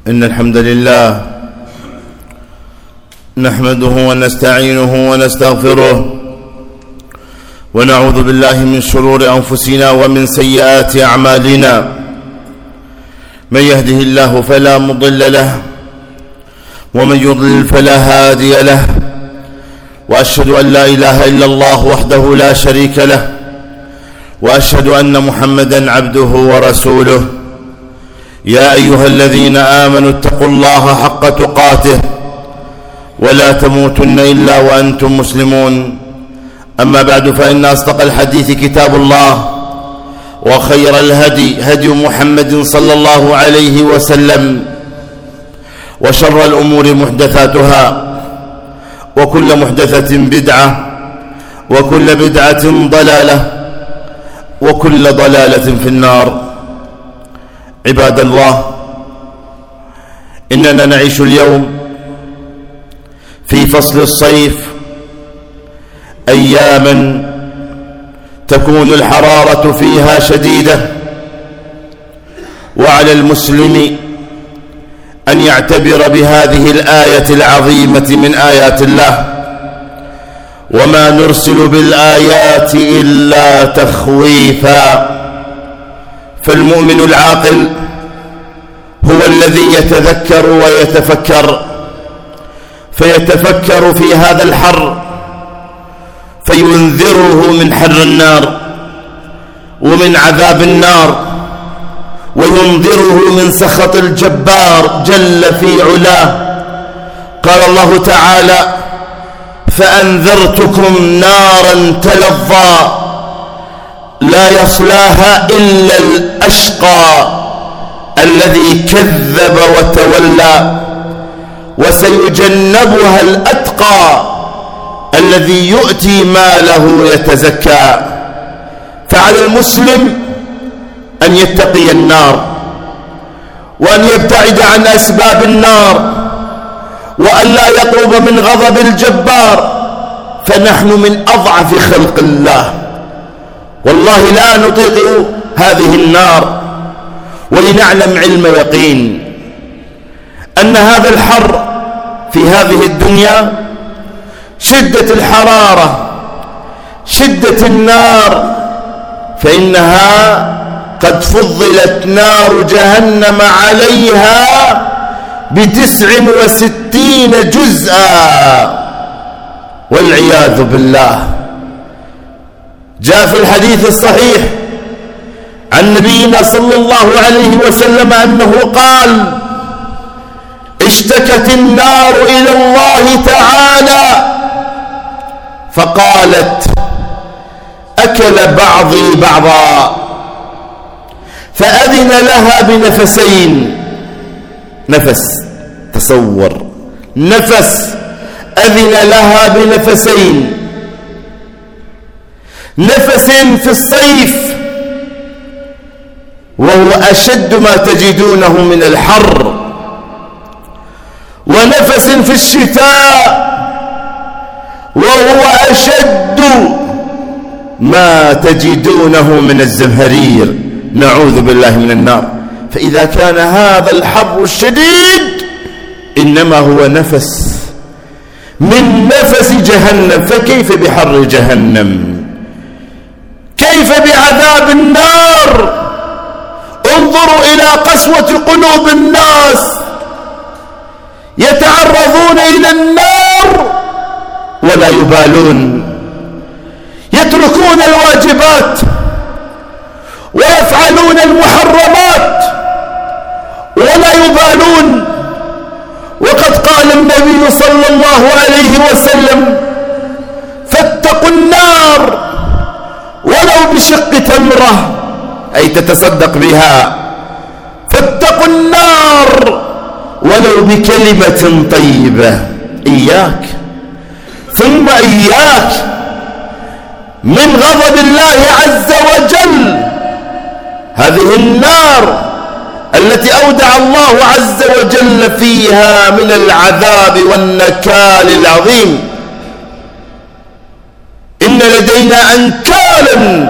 إن الحمد لله نحمده ونستعينه ونستغفره ونعوذ بالله من شرور أنفسنا ومن سيئات أعمالنا. من يهده الله فلا مضل له ومن يضلل فلا هادي له، وأشهد أن لا إله إلا الله وحده لا شريك له، وأشهد أن محمدا عبده ورسوله. يا أيها الذين آمنوا اتقوا الله حق تقاته ولا تموتن إلا وأنتم مسلمون. أما بعد، فإن أصدق الحديث كتاب الله، وخير الهدي هدي محمد صلى الله عليه وسلم، وشر الأمور محدثاتها، وكل محدثة بدعة، وكل بدعة ضلالة، وكل ضلالة في النار. عباد الله، إننا نعيش اليوم في فصل الصيف، أياما تكون الحرارة فيها شديدة، وعلى المسلم أن يعتبر بهذه الآية العظيمة من آيات الله: وما نرسل بالآيات إلا تخويفا. فالمؤمن العاقل هو الذي يتذكر ويتفكر، فيتفكر في هذا الحر فينذره من حر النار ومن عذاب النار، وينذره من سخط الجبار جل في علاه. قال الله تعالى: فأنذرتكم نارا تلظى لا يصلاها إلا الأشقى الذي كذب وتولى، وسيجنبها الأتقى الذي يؤتي ماله يتزكى. فعلى المسلم أن يتقي النار، وأن يبتعد عن أسباب النار، وأن لا يقرب من غضب الجبار، فنحن من أضعف خلق الله، والله لا نطيق هذه النار. ولنعلم علم يقين أن هذا الحر في هذه الدنيا، شدة الحرارة، شدة النار، فإنها قد فضلت نار جهنم عليها ب69 جزءا، والعياذ بالله. جاء في الحديث الصحيح عن نبينا صلى الله عليه وسلم أنه قال: اشتكت النار إلى الله تعالى فقالت: أكل بعضي بعضا، فأذن لها بنفسين. نفس، تصور، نفس، أذن لها بنفسين: نفس في الصيف وهو أشد ما تجدونه من الحر، ونفس في الشتاء وهو أشد ما تجدونه من الزمهرير، نعوذ بالله من النار. فإذا كان هذا الحر الشديد إنما هو نفس من نفس جهنم، فكيف بحر جهنم؟ كيف بعذاب النار؟ انظروا إلى قسوة قلوب الناس، يتعرضون إلى النار ولا يبالون، يتركون الواجبات ويفعلون المحرمات ولا يبالون. وقد قال النبي صلى الله عليه وسلم: فاتقوا النار ولو بشق تمرة، أي تتصدق بها. فاتقوا النار ولو بكلمة طيبة. إياك ثم إياك من غضب الله عز وجل. هذه النار التي أودع الله عز وجل فيها من العذاب والنكال العظيم. إن لدينا أنكالا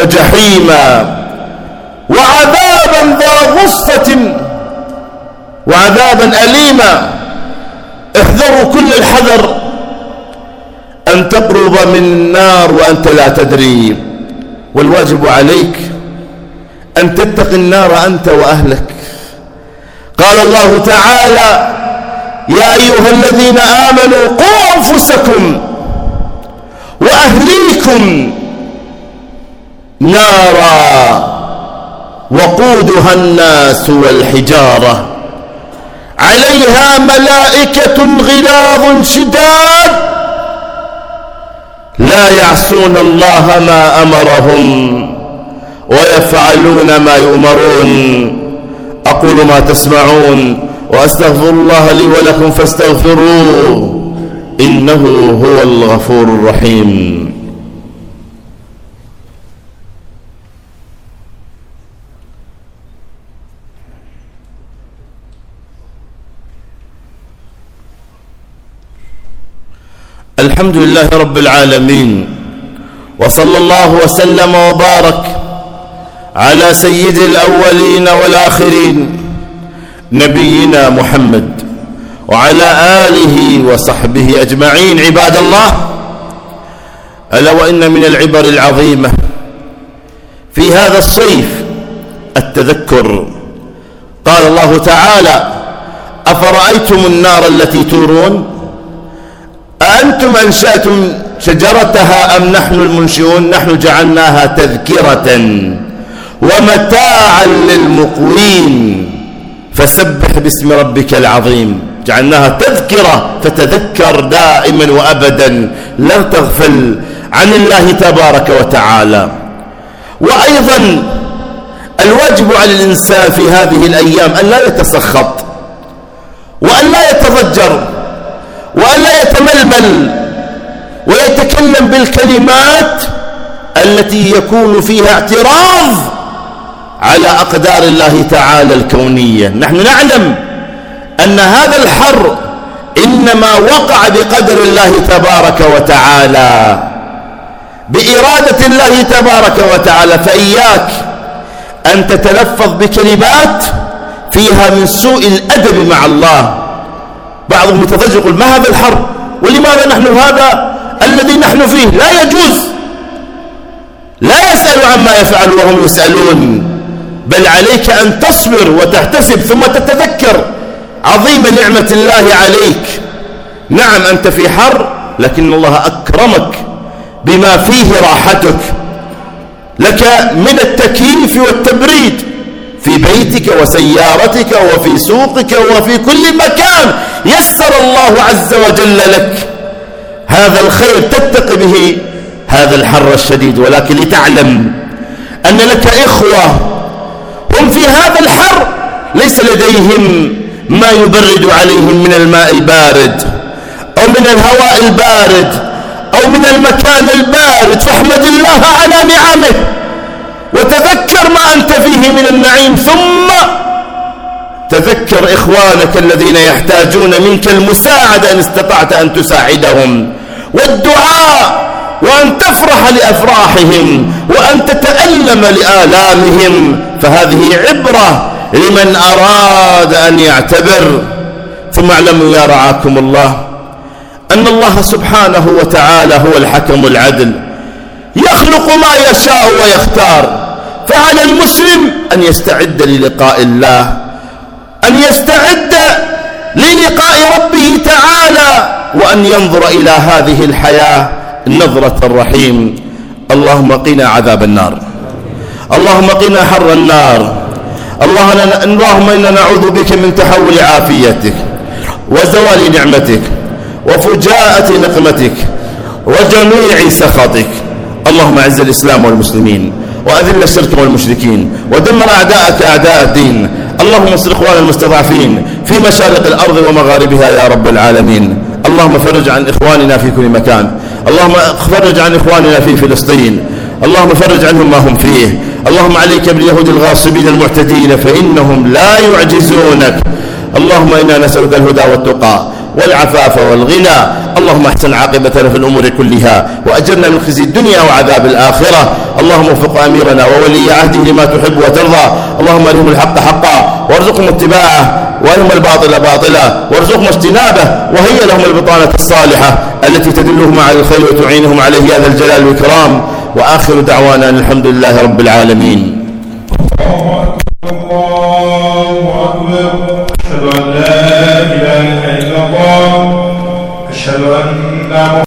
وجحيما وعذابا ذا غصة عذابا أليما. احذروا كل الحذر أن تقرب من النار وأنت لا تدري، والواجب عليك أن تتقي النار أنت وأهلك. قال الله تعالى: يا أيها الذين آمنوا قوا أنفسكم وأهليكم نارا وقودها الناس والحجارة عليها ملائكة غلاظ شداد لا يعصون الله ما أمرهم ويفعلون ما يؤمرون. أقول ما تسمعون وأستغفر الله لي ولكم فاستغفروه إنه هو الغفور الرحيم. الحمد لله رب العالمين، وصلى الله وسلم وبارك على سيد الأولين والآخرين نبينا محمد وعلى آله وصحبه أجمعين. عباد الله، ألا وإن من العبر العظيمة في هذا الصيف التذكر. قال الله تعالى: أفرأيتم النار التي تورون أأنتم أنشأتم شجرتها أم نحن المنشئون نحن جعلناها تذكرة ومتاعا للمقوين فسبح باسم ربك العظيم. جعلناها تذكرة فتذكر دائما وأبدا، لا تغفل عن الله تبارك وتعالى. وأيضا الواجب على الإنسان في هذه الأيام أن لا يتسخط وأن لا يتضجر وأن لا يتململ ويتكلم بالكلمات التي يكون فيها اعتراض على أقدار الله تعالى الكونية. نحن نعلم أن هذا الحر إنما وقع بقدر الله تبارك وتعالى، بإرادة الله تبارك وتعالى. فإياك أن تتلفظ بكلمات فيها من سوء الأدب مع الله. بعضهم يتضجر يقول: ما هذا الحر؟ ولماذا نحن هذا الذي نحن فيه؟ لا يجوز. لا يسأل عما يفعل وهم يسألون، بل عليك أن تصبر وتحتسب ثم تتذكر عظيم نعمة الله عليك. نعم أنت في حر، لكن الله أكرمك بما فيه راحتك، لك من التكييف والتبريد في بيتك وسيارتك وفي سوقك وفي كل مكان. يسر الله عز وجل لك هذا الخير تتقي به هذا الحر الشديد. ولكن لتعلم أن لك إخوة هم في هذا الحر ليس لديهم ما يبرد عليهم من الماء البارد أو من الهواء البارد أو من المكان البارد، فاحمد الله على نعمه وتذكر ما أنت فيه من النعيم، ثم تذكر إخوانك الذين يحتاجون منك المساعدة إن استطعت أن تساعدهم، والدعاء، وأن تفرح لأفراحهم وأن تتألم لآلامهم. فهذه عبرة لمن أراد أن يعتبر. ثم اعلموا يا رعاكم الله أن الله سبحانه وتعالى هو الحكم العدل، يخلق ما يشاء ويختار. فعلى المسلم أن يستعد للقاء الله، أن يستعد للقاء ربه تعالى، وأن ينظر إلى هذه الحياة نظرة الرحيم. اللهم قنا عذاب النار، اللهم قنا حر النار، اللهم إنا نعوذ بك من تحول عافيتك وزوال نعمتك وفجاءة نقمتك وجميع سخطك. اللهم اعز الإسلام والمسلمين وأذل الشرك والمشركين ودمر أعداءك أعداء الدين. اللهم انصر إخواننا المستضعفين في مشارق الأرض ومغاربها يا رب العالمين. اللهم فرج عن إخواننا في كل مكان، اللهم فرج عن إخواننا في فلسطين، اللهم فرج عنهم ما هم فيه. اللهم عليك باليهود الغاصبين المعتدين فإنهم لا يعجزونك. اللهم إنا نسألك الهدى والتقى والعفاف والغنى. اللهم احسن عاقبتنا في الأمور كلها وأجرنا من خزي الدنيا وعذاب الآخرة. اللهم وفق أميرنا وولي عهده لما تحب وترضى. اللهم أرهم الحق حقا وارزقهم اتباعه، وأرهم الباطل باطلا وارزقهم اجتنابه، وهي لهم البطانة الصالحة التي تدلهم على الخير وتعينهم عليه يا ذا الجلال والإكرام. وآخر دعوانا الحمد لله رب العالمين. الله أكبر. أشهد أن لا إله إلا الله. أشهد أن